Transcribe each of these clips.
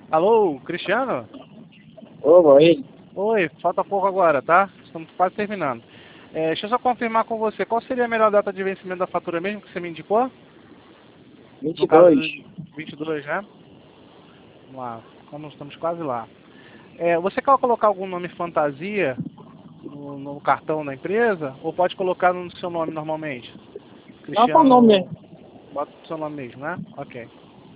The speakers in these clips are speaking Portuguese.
Alô, Cristiano? Oi. Oi, falta pouco agora, tá? Estamos quase terminando. Deixa eu só confirmar com você, qual seria a melhor data de vencimento da fatura mesmo que você me indicou? No caso 22. do 22, né? Vamos lá, estamos quase lá. Você quer colocar algum nome fantasia no cartão da empresa? Ou pode colocar no seu nome normalmente? Não, qual o nome Cristiano, mesmo? bota o seu nome mesmo, né? Ok.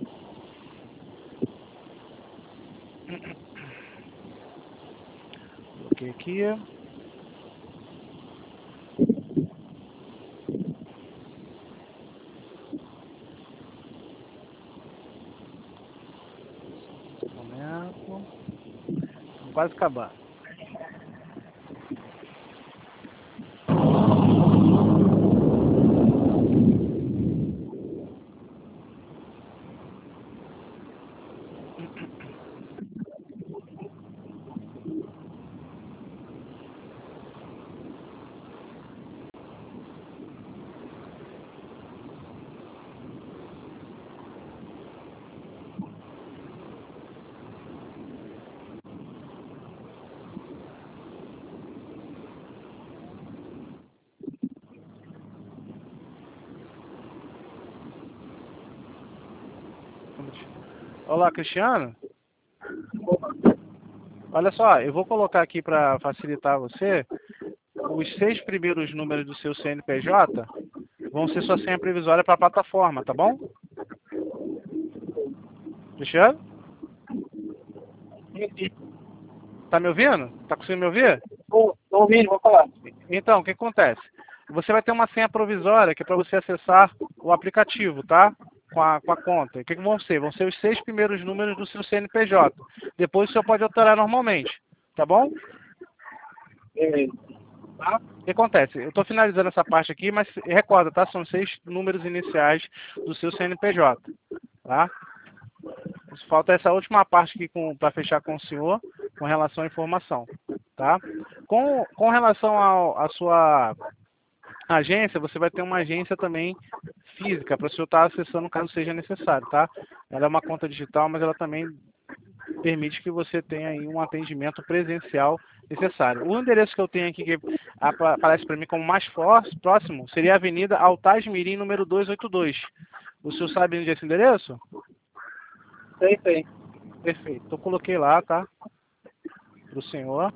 Coloquei aqui. Um momento. Estamos quase acabando. Olá, Cristiano. Olha só, eu vou colocar aqui para facilitar você. Os 6 primeiros números do seu CNPJ vão ser sua senha provisória para a plataforma, tá bom? Cristiano? Tá me ouvindo? Tá conseguindo me ouvir? Tô ouvindo, vou falar. Então, o que acontece? Você vai ter uma senha provisória que é para você acessar o aplicativo, tá? Com a conta. O que vão ser? Vão ser os 6 primeiros números do seu CNPJ. Depois o senhor pode alterar normalmente, tá bom? Beleza. Tá? O que acontece? Eu estou finalizando essa parte aqui, mas recorda, tá? São 6 números iniciais do seu CNPJ, tá? Falta essa última parte aqui para fechar com o senhor, com relação à informação, tá? Com relação à sua agência, você vai ter uma agência também física para o senhor estar acessando caso seja necessário, tá? Ela é uma conta digital, mas ela também permite que você tenha aí um atendimento presencial necessário. O endereço que eu tenho aqui que aparece para mim como mais próximo seria a Avenida Altaz Mirim, número 282. O senhor sabe onde é esse endereço? Sei. Perfeito. Então coloquei lá, tá? Para o senhor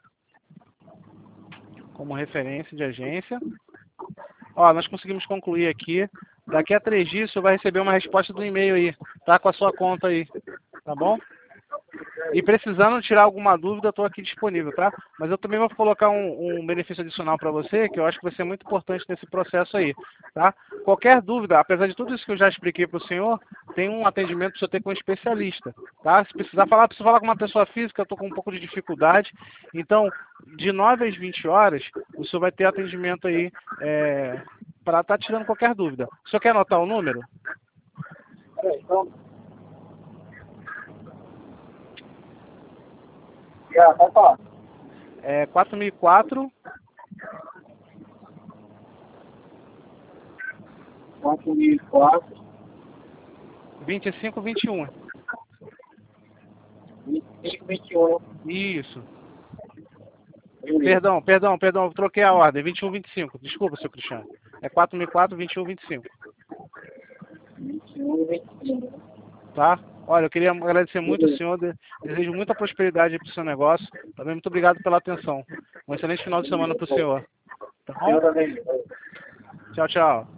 como referência de agência. Ó, nós conseguimos concluir aqui. Daqui a 3 dias, o senhor vai receber uma resposta do e-mail aí, tá? Com a sua conta aí, tá bom? E precisando tirar alguma dúvida, eu estou aqui disponível, tá? Mas eu também vou colocar um benefício adicional para você, que eu acho que vai ser muito importante nesse processo aí, tá? Qualquer dúvida, apesar de tudo isso que eu já expliquei para o senhor, tem um atendimento para o senhor ter com um especialista, tá? Se precisar falar, precisa falar com uma pessoa física, eu estou com um pouco de dificuldade. Então, de 9 às 20 horas, o senhor vai ter atendimento aí para estar tirando qualquer dúvida. O senhor quer anotar o número? Peraí, então. Já, pode falar. 4004 4004, 2521. 25, 21. Isso. Beleza. Perdão, troquei a ordem. 2125. Desculpa, seu Cristiano. É 4004, 2125. 21, 25. Tá? Olha, eu queria agradecer muito ao Beleza. senhor. Desejo muita prosperidade para o seu negócio. Também muito obrigado pela atenção. Um excelente final de semana para o senhor. Tá bom? Eu também. Tchau, tchau.